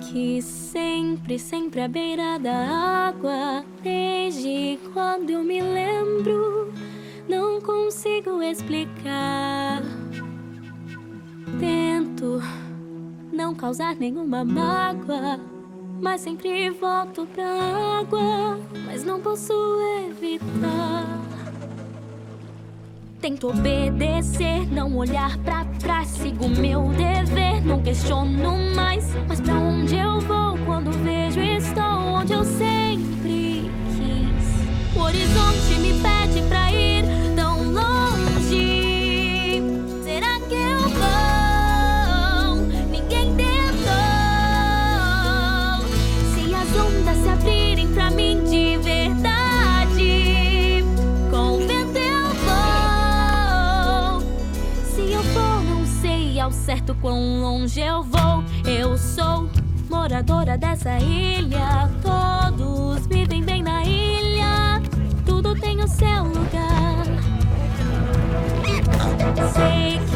aqui sempre, sempre à beira da água. Desde quando eu me lembro, não consigo explicar. Tento não causar nenhuma mágoa, mas sempre volto pra água, mas não posso evitar. Tento obedecer, não olhar pra trás, sigo meu dever, não questiono mais. Mas pra onde eu vou quando vejo estou onde eu sempre quis? O horizonte me pede pra ir tão longe. Será que eu vou? Ninguém tentou. Se as ondas se abrirem pra mim de verdade, com o vento eu vou. Se eu for, não sei ao certo quão longe eu vou. Eu sou moradora dessa ilha, todos vivem bem na ilha, tudo tem o seu lugar. Sei que